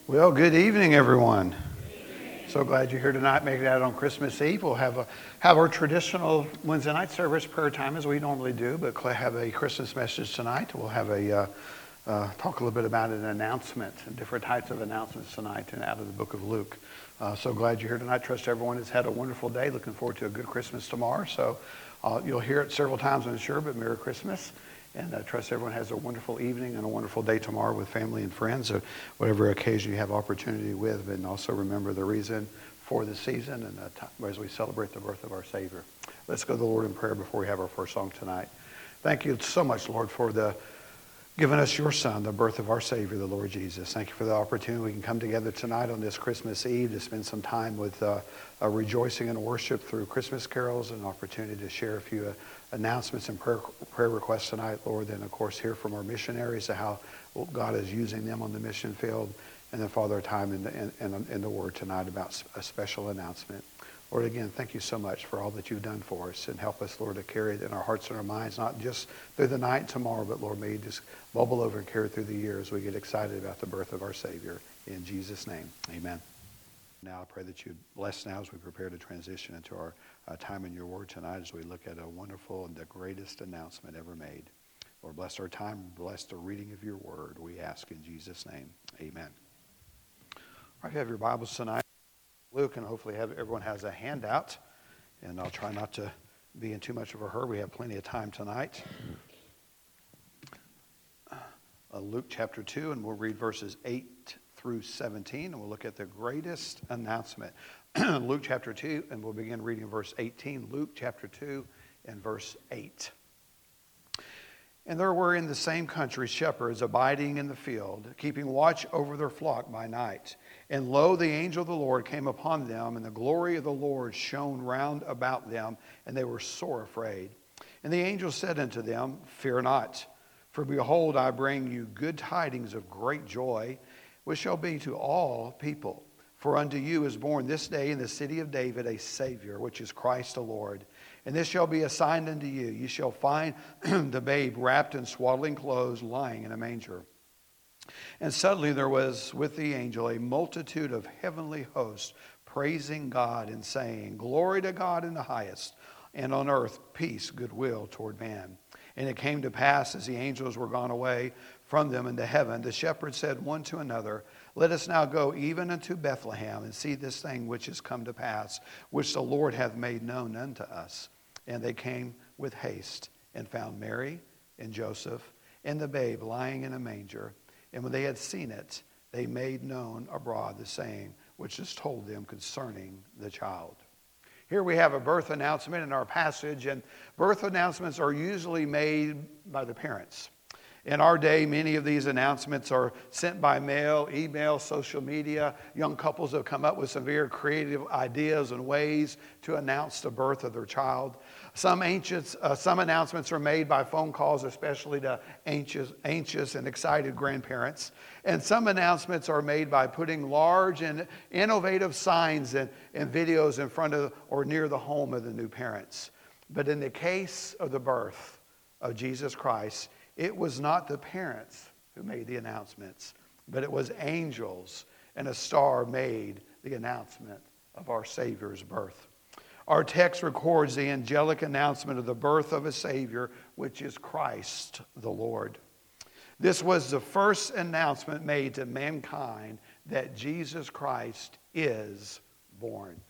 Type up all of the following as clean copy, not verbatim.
Well, good evening, everyone. So glad you're here tonight, making it out on Christmas Eve. We'll have our traditional Wednesday night service prayer time as we normally do, but have a Christmas message tonight. We'll have talk a little bit about an announcement and different types of announcements tonight and out of the book of Luke. So glad you're here tonight. Trust everyone has had a wonderful day. Looking forward to a good Christmas tomorrow. So you'll hear it several times, I'm sure, but Merry Christmas. And I trust everyone has a wonderful evening and a wonderful day tomorrow with family and friends, or whatever occasion you have opportunity with. And also remember the reason for the season and as we celebrate the birth of our Savior. Let's go to the Lord in prayer before we have our first song tonight. Thank you so much, Lord, for giving us your Son, the birth of our Savior, the Lord Jesus. Thank you for the opportunity we can come together tonight on this Christmas Eve to spend some time with rejoicing and worship through Christmas carols, and an opportunity to share a few announcements and prayer requests tonight, Lord. Then, of course, hear from our missionaries, how God is using them on the mission field. And then, Father, a time in the Word tonight about a special announcement. Lord, again, thank you so much for all that you've done for us. And help us, Lord, to carry it in our hearts and our minds, not just through the night and tomorrow, but, Lord, may you just bubble over and carry it through the year as we get excited about the birth of our Savior. In Jesus' name, amen. Now I pray that you bless now as we prepare to transition into our time in your Word tonight as we look at a wonderful and the greatest announcement ever made. Lord, bless our time, bless the reading of your Word, we ask in Jesus' name. Amen. All right, you have your Bibles tonight. Luke, and hopefully everyone has a handout, and I'll try not to be in too much of a hurry. We have plenty of time tonight. Luke chapter 2, and we'll read verses 8 through 17, and we'll look at the greatest announcement. Luke chapter 2, and we'll begin reading verse 18. Luke chapter 2 and verse 8. And there were in the same country shepherds abiding in the field, keeping watch over their flock by night. And lo, the angel of the Lord came upon them, and the glory of the Lord shone round about them, and they were sore afraid. And the angel said unto them, Fear not, for behold, I bring you good tidings of great joy, which shall be to all people. For unto you is born this day in the city of David a Savior, which is Christ the Lord. And this shall be a sign unto you. You shall find the babe wrapped in swaddling clothes, lying in a manger. And suddenly there was with the angel a multitude of heavenly hosts, praising God and saying, Glory to God in the highest, and on earth peace, goodwill toward man. And it came to pass, as the angels were gone away from them into heaven, the shepherds said one to another, Let us now go even unto Bethlehem, and see this thing which is come to pass, which the Lord hath made known unto us. And they came with haste, and found Mary and Joseph, and the babe lying in a manger. And when they had seen it, they made known abroad the saying which is told them concerning the child. Here we have a birth announcement in our passage, and birth announcements are usually made by the parents. In our day, many of these announcements are sent by mail, email, social media. Young couples have come up with some very creative ideas and ways to announce the birth of their child. Some announcements are made by phone calls, especially to anxious and excited grandparents. And some announcements are made by putting large and innovative signs and videos in front of or near the home of the new parents. But in the case of the birth of Jesus Christ, it was not the parents who made the announcements, but it was angels, and a star made the announcement of our Savior's birth. Our text records the angelic announcement of the birth of a Savior, which is Christ the Lord. This was the first announcement made to mankind that Jesus Christ is born.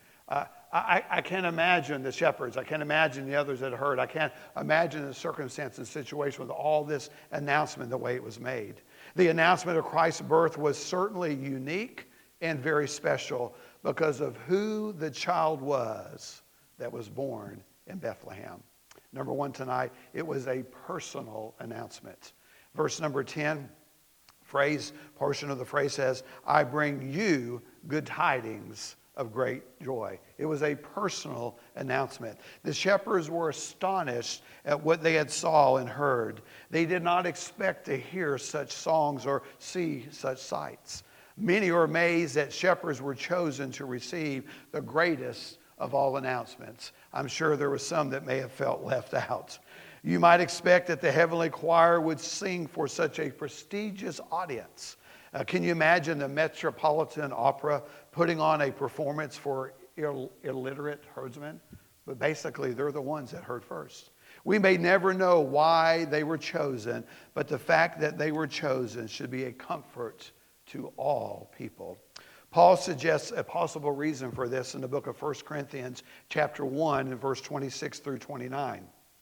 I can't imagine the shepherds. I can't imagine the others that heard. I can't imagine the circumstance and situation with all this announcement the way it was made. The announcement of Christ's birth was certainly unique and very special because of who the child was that was born in Bethlehem. Number one tonight, it was a personal announcement. Verse number 10, portion of the phrase says, I bring you good tidings of great joy. It was a personal announcement. The shepherds were astonished at what they had saw and heard. They did not expect to hear such songs or see such sights. Many are amazed that shepherds were chosen to receive the greatest of all announcements. I'm sure there were some that may have felt left out. You might expect that the heavenly choir would sing for such a prestigious audience. Can you imagine the Metropolitan Opera putting on a performance for illiterate herdsmen? But basically, they're the ones that heard first. We may never know why they were chosen, but the fact that they were chosen should be a comfort to all people. Paul suggests a possible reason for this in the book of 1 Corinthians chapter 1 and verse 26 through 29.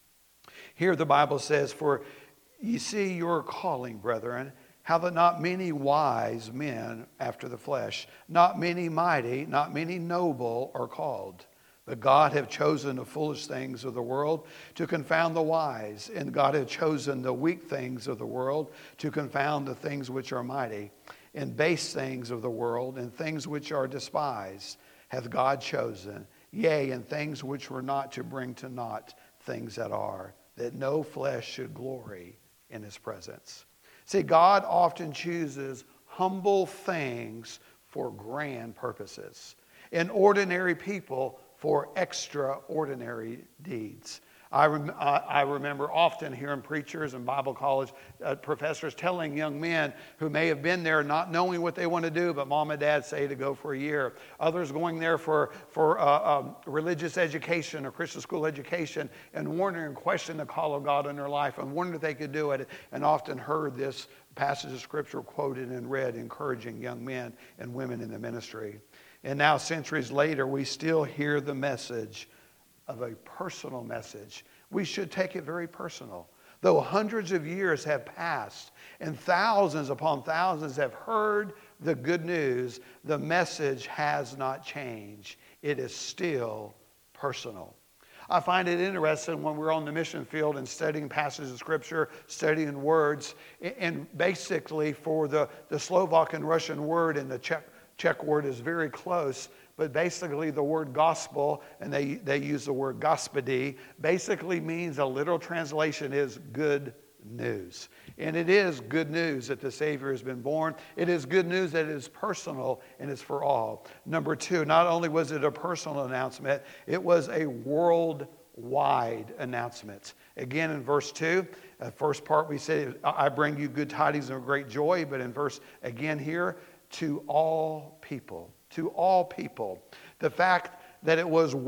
Here the Bible says, "For ye see your calling, brethren, how that not many wise men after the flesh, not many mighty, not many noble are called. But God hath chosen the foolish things of the world to confound the wise, and God hath chosen the weak things of the world to confound the things which are mighty, and base things of the world, and things which are despised hath God chosen, yea, and things which were not, to bring to naught things that are, that no flesh should glory in his presence." See, God often chooses humble things for grand purposes, and ordinary people for extraordinary deeds. I remember often hearing preachers and Bible college professors telling young men who may have been there not knowing what they want to do, but mom and dad say to go for a year. Others going there for religious education or Christian school education and wondering and questioning the call of God in their life and wondering if they could do it, and often heard this passage of Scripture quoted and read, encouraging young men and women in the ministry. And now, centuries later, we still hear the message of a personal message. We should take it very personal. Though hundreds of years have passed and thousands upon thousands have heard the good news, the message has not changed. It is still personal. I find it interesting when we're on the mission field and studying passages of Scripture, studying words, and basically for the Slovak and Russian word and the Czech word is very close, but basically the word gospel, and they use the word gospodi, basically means, a literal translation is good news. And it is good news that the Savior has been born. It is good news that it is personal and it's for all. Number two, not only was it a personal announcement, it was a worldwide announcement. Again, in verse 2, first part we say, "I bring you good tidings of great joy," but in verse, again here, to all people. To all people. The fact that it was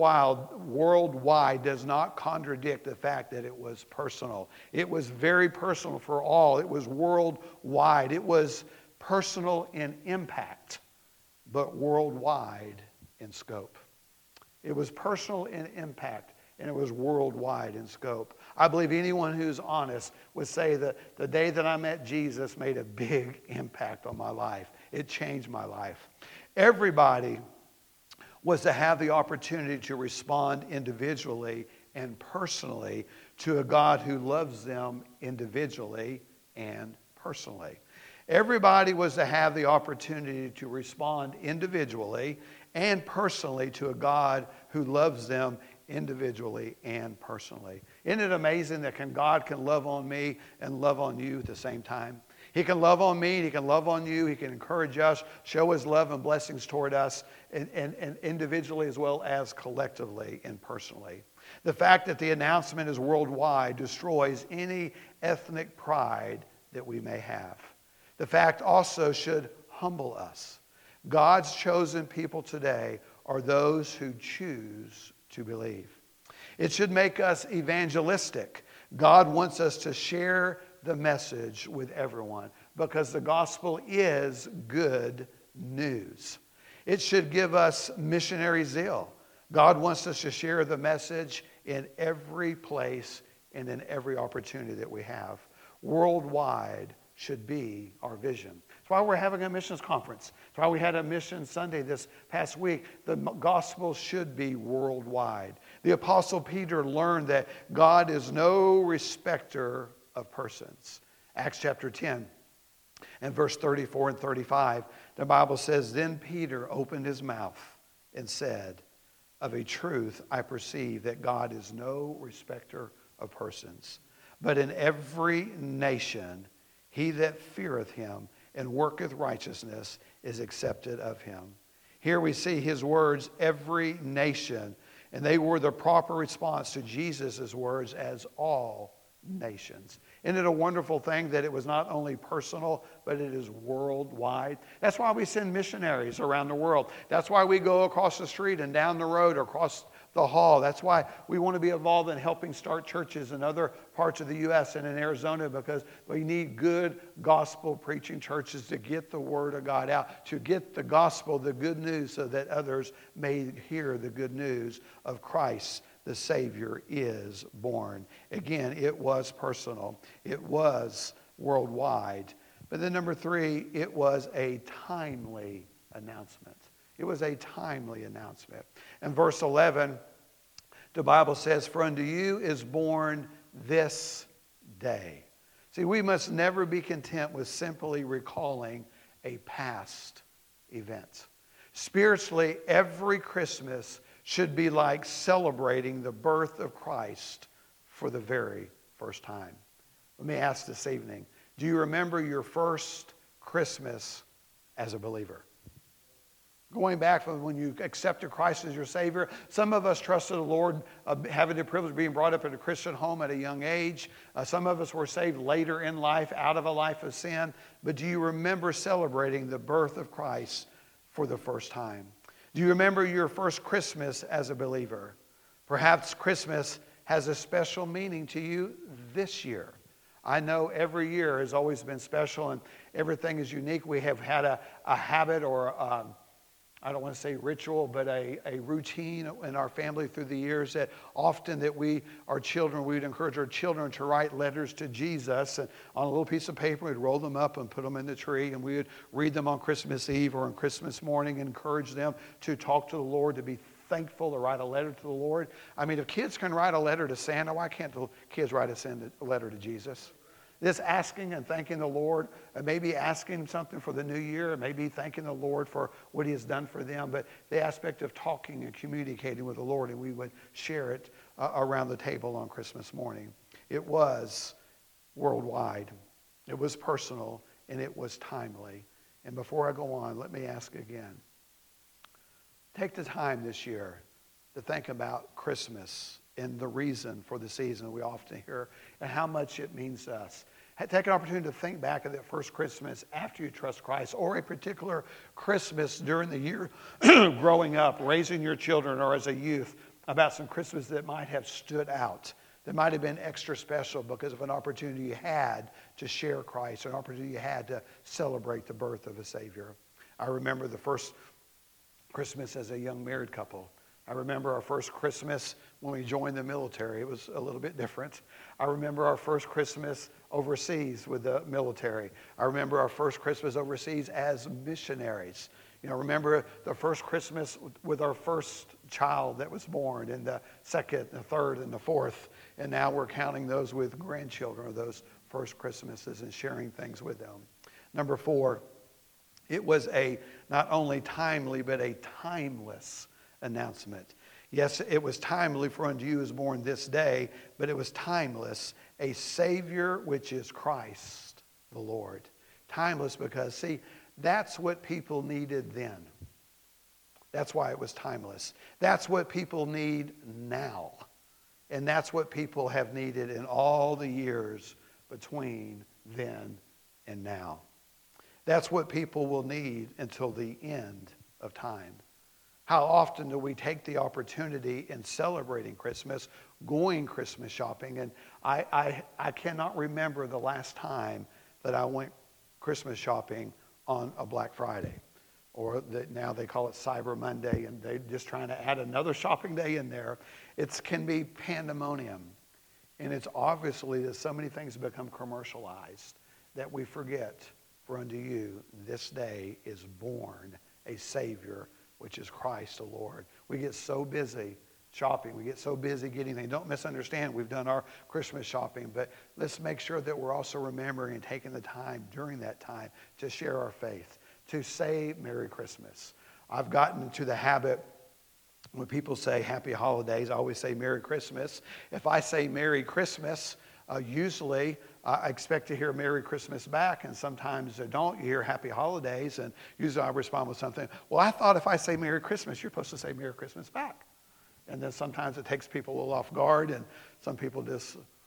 worldwide does not contradict the fact that it was personal. It was very personal for all. It was worldwide. It was personal in impact, but worldwide in scope. It was personal in impact, and it was worldwide in scope. I believe anyone who's honest would say that the day that I met Jesus made a big impact on my life. It changed my life. Everybody was to have the opportunity to respond individually and personally to a God who loves them individually and personally. Everybody was to have the opportunity to respond individually and personally to a God who loves them individually and personally. Isn't it amazing that God can love on me and love on you at the same time? He can love on me, He can love on you, He can encourage us, show His love and blessings toward us, and individually as well as collectively and personally. The fact that the announcement is worldwide destroys any ethnic pride that we may have. The fact also should humble us. God's chosen people today are those who choose to believe. It should make us evangelistic. God wants us to share the message with everyone because the gospel is good news. It should give us missionary zeal. God wants us to share the message in every place and in every opportunity that we have. Worldwide should be our vision. That's why we're having a missions conference. That's why we had a mission Sunday this past week. The gospel should be worldwide. The Apostle Peter learned that God is no respecter of persons. Acts chapter 10 and verse 34 and 35, the Bible says, "Then Peter opened his mouth and said, Of a truth I perceive that God is no respecter of persons, but in every nation he that feareth him and worketh righteousness is accepted of him." Here we see his words, every nation, and they were the proper response to Jesus' words as all nations. Isn't it a wonderful thing that it was not only personal, but it is worldwide? That's why we send missionaries around the world. That's why we go across the street and down the road or across the hall. That's why we want to be involved in helping start churches in other parts of the U.S. and in Arizona, because we need good gospel preaching churches to get the word of God out, to get the gospel, the good news, so that others may hear the good news of Christ. The Savior is born. Again, it was personal. It was worldwide. But then number 3, it was a timely announcement. It was a timely announcement. In verse 11, the Bible says, "For unto you is born this day." See, we must never be content with simply recalling a past event. Spiritually, every Christmas should be like celebrating the birth of Christ for the very first time. Let me ask this evening, do you remember your first Christmas as a believer? Going back from when you accepted Christ as your Savior, some of us trusted the Lord, having the privilege of being brought up in a Christian home at a young age. Some of us were saved later in life, out of a life of sin. But do you remember celebrating the birth of Christ for the first time? Do you remember your first Christmas as a believer? Perhaps Christmas has a special meaning to you this year. I know every year has always been special and everything is unique. We have had a habit or I don't want to say ritual, but a routine in our family through the years that often that we would encourage our children to write letters to Jesus, and on a little piece of paper, we'd roll them up and put them in the tree, and we would read them on Christmas Eve or on Christmas morning and encourage them to talk to the Lord, to be thankful, to write a letter to the Lord. I mean, if kids can write a letter to Santa, why can't the kids send a letter to Jesus? This asking and thanking the Lord, maybe asking something for the new year, maybe thanking the Lord for what He has done for them, but the aspect of talking and communicating with the Lord, and we would share it around the table on Christmas morning. It was worldwide, it was personal, and it was timely. And before I go on, let me ask again. Take the time this year to think about Christmas and the reason for the season we often hear and how much it means to us. Take an opportunity to think back of that first Christmas after you trust Christ, or a particular Christmas during the year growing up, raising your children, or as a youth, about some Christmas that might have stood out, that might have been extra special because of an opportunity you had to share Christ, an opportunity you had to celebrate the birth of a Savior. I remember the first Christmas as a young married couple. I remember our first Christmas when we joined the military. It was a little bit different. I remember our first Christmas overseas with the military. I remember our first Christmas overseas as missionaries. Remember the first Christmas with our first child that was born, and the second, the third, and the fourth. And now we're counting those with grandchildren of those first Christmases and sharing things with them. Number 4, it was a not only timely, but a timeless announcement. Yes, it was timely, for unto you is born this day, but it was timeless, a Savior which is Christ the Lord. Timeless because, see, that's what people needed then. That's why it was timeless. That's what people need now. And that's what people have needed in all the years between then and now. That's what people will need until the end of time. How often do we take the opportunity in celebrating Christmas, going Christmas shopping? And I cannot remember the last time that I went Christmas shopping on a Black Friday. Or now they call it Cyber Monday, and they're just trying to add another shopping day in there. It can be pandemonium. And it's obviously that so many things become commercialized that we forget, for unto you this day is born a Savior, which is Christ the Lord. We get so busy shopping. We get so busy getting things. Don't misunderstand. We've done our Christmas shopping, but let's make sure that we're also remembering and taking the time during that time to share our faith, to say Merry Christmas. I've gotten into the habit when people say Happy Holidays, I always say Merry Christmas. If I say Merry Christmas, usually I expect to hear Merry Christmas back, and sometimes I don't. You hear Happy Holidays, and usually I respond with something. Well, I thought if I say Merry Christmas, you're supposed to say Merry Christmas back. And then sometimes it takes people a little off guard, and some people just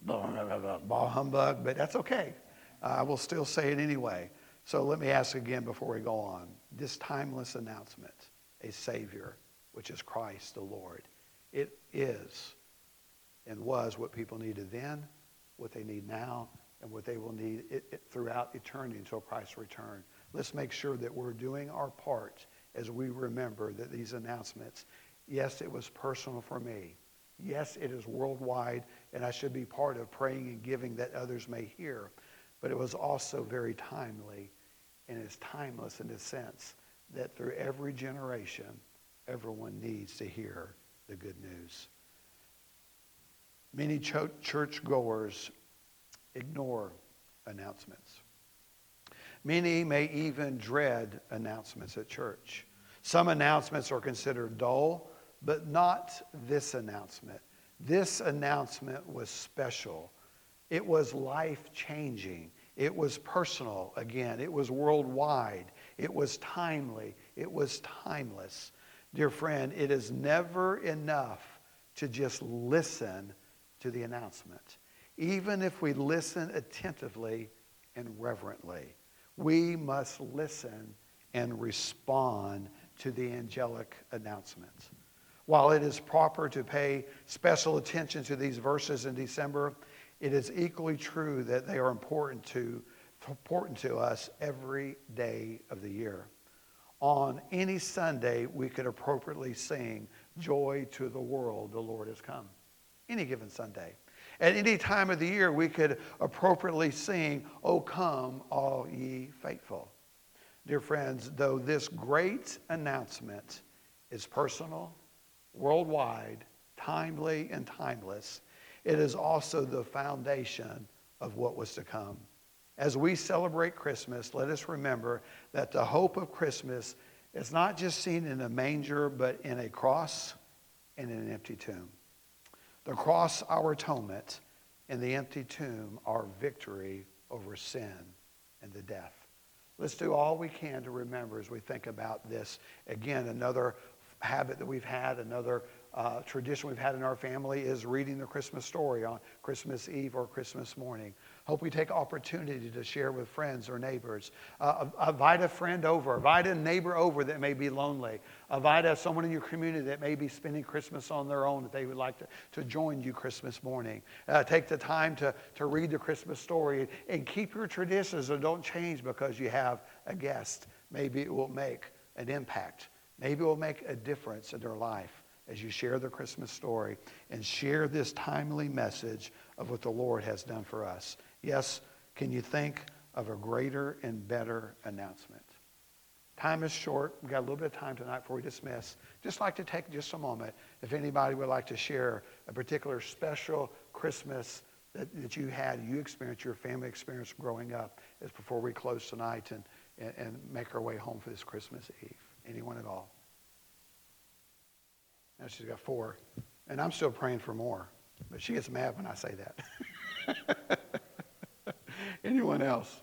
Bah humbug, but that's okay. I will still say it anyway. So let me ask again before we go on. This timeless announcement, a Savior, which is Christ the Lord, it is and was what people needed then, what they need now, and what they will need throughout eternity until Christ's return. Let's make sure that we're doing our part as we remember that these announcements, yes, it was personal for me. Yes, it is worldwide, and I should be part of praying and giving that others may hear. But it was also very timely, and it's timeless in the sense that through every generation, everyone needs to hear the good news. Many churchgoers ignore announcements. Many may even dread announcements at church. Some announcements are considered dull, but not this announcement. This announcement was special. It was life-changing. It was personal, again. It was worldwide. It was timely. It was timeless. Dear friend, it is never enough to just listen to the announcement. Even if we listen attentively and reverently, we must listen and respond to the angelic announcements. While it is proper to pay special attention to these verses in December, it is equally true that they are important to us every day of the year. On any Sunday, we could appropriately sing, "Joy to the world, the Lord has come." Any given Sunday. At any time of the year, we could appropriately sing, "O come, all ye faithful." Dear friends, though this great announcement is personal, worldwide, timely, and timeless, it is also the foundation of what was to come. As we celebrate Christmas, let us remember that the hope of Christmas is not just seen in a manger, but in a cross and in an empty tomb. The cross, our atonement, and the empty tomb, our victory over sin and the death. Let's do all we can to remember as we think about this. Again, another habit that we've had, another tradition we've had in our family is reading the Christmas story on Christmas Eve or Christmas morning. Hope we take opportunity to share with friends or neighbors. Invite a friend over. Invite a neighbor over that may be lonely. Invite someone in your community that may be spending Christmas on their own, that they would like to join you Christmas morning. Take the time to read the Christmas story and keep your traditions and don't change because you have a guest. Maybe it will make an impact. Maybe it will make a difference in their life as you share the Christmas story and share this timely message of what the Lord has done for us. Yes, can you think of a greater and better announcement? Time is short. We've got a little bit of time tonight before we dismiss. Just like to take just a moment, if anybody would like to share a particular special Christmas that you had, you experienced, your family experienced growing up, is before we close tonight and make our way home for this Christmas Eve. Anyone at all? Now she's got 4. And I'm still praying for more. But she gets mad when I say that. Anyone else?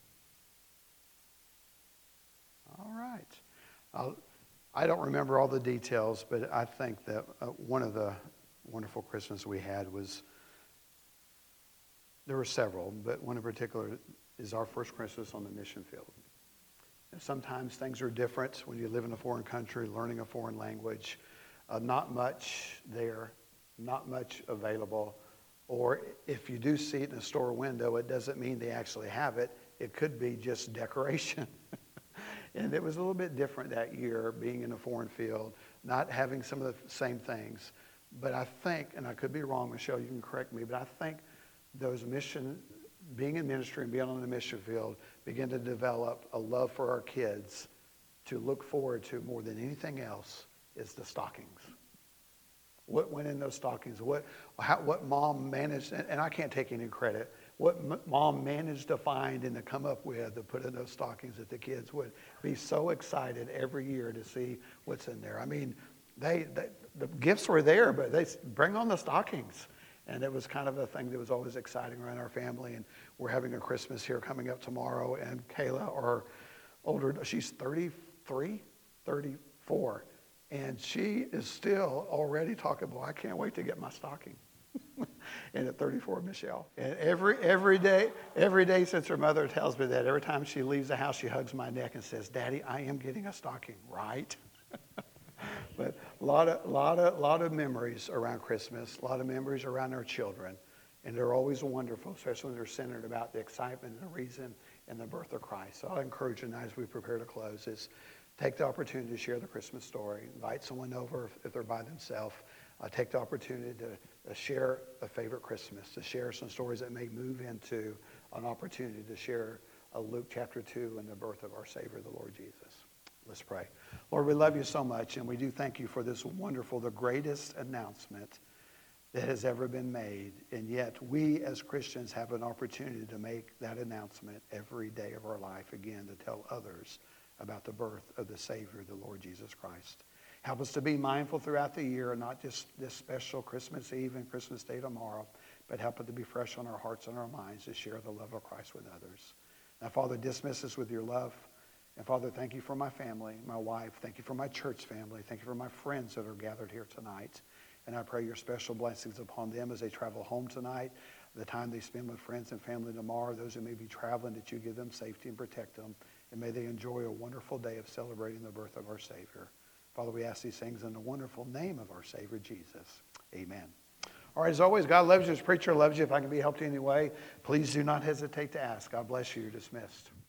All right. I don't remember all the details, but I think that one of the wonderful Christmas we had was, there were several, but one in particular is our first Christmas on the mission field. And sometimes things are different when you live in a foreign country, learning a foreign language. Not much there, not much available. Or if you do see it in a store window, it doesn't mean they actually have it. It could be just decoration. And it was a little bit different that year, being in a foreign field, not having some of the same things. But I think, and I could be wrong, Michelle, you can correct me, but I think those being in ministry and being on the mission field, began to develop a love for our kids to look forward to more than anything else is the stockings. What went in those stockings? What mom managed, and I can't take any credit, what mom managed to find and to come up with to put in those stockings that the kids would be so excited every year to see what's in there. I mean, the gifts were there, but they bring on the stockings. And it was kind of a thing that was always exciting around our family. And we're having a Christmas here coming up tomorrow. And Kayla, our older, she's 33, 34. And she is still already talking, boy, I can't wait to get my stocking. And at 34, Michelle. And every day since her mother tells me that, every time she leaves the house, she hugs my neck and says, Daddy, I am getting a stocking, right? But a lot of memories around Christmas, a lot of memories around our children. And they're always wonderful, especially when they're centered about the excitement and the reason and the birth of Christ. So I encourage you tonight as we prepare to close is take the opportunity to share the Christmas story. Invite someone over if they're by themselves. Take the opportunity to share a favorite Christmas, to share some stories that may move into an opportunity to share Luke chapter 2 and the birth of our Savior, the Lord Jesus. Let's pray. Lord, we love you so much, and we do thank you for this wonderful, the greatest announcement that has ever been made. And yet we as Christians have an opportunity to make that announcement every day of our life again, to tell others about the birth of the Savior, the Lord Jesus Christ. Help us to be mindful throughout the year, not just this special Christmas Eve and Christmas Day tomorrow, but help it to be fresh on our hearts and our minds to share the love of Christ with others. Now, Father, dismiss us with your love. And Father, thank you for my family, my wife. Thank you for my church family. Thank you for my friends that are gathered here tonight. And I pray your special blessings upon them as they travel home tonight, the time they spend with friends and family tomorrow, those who may be traveling, that you give them safety and protect them. And may they enjoy a wonderful day of celebrating the birth of our Savior. Father, we ask these things in the wonderful name of our Savior, Jesus. Amen. All right, as always, God loves you. As preacher loves you. If I can be helped in any way, please do not hesitate to ask. God bless you. You're dismissed.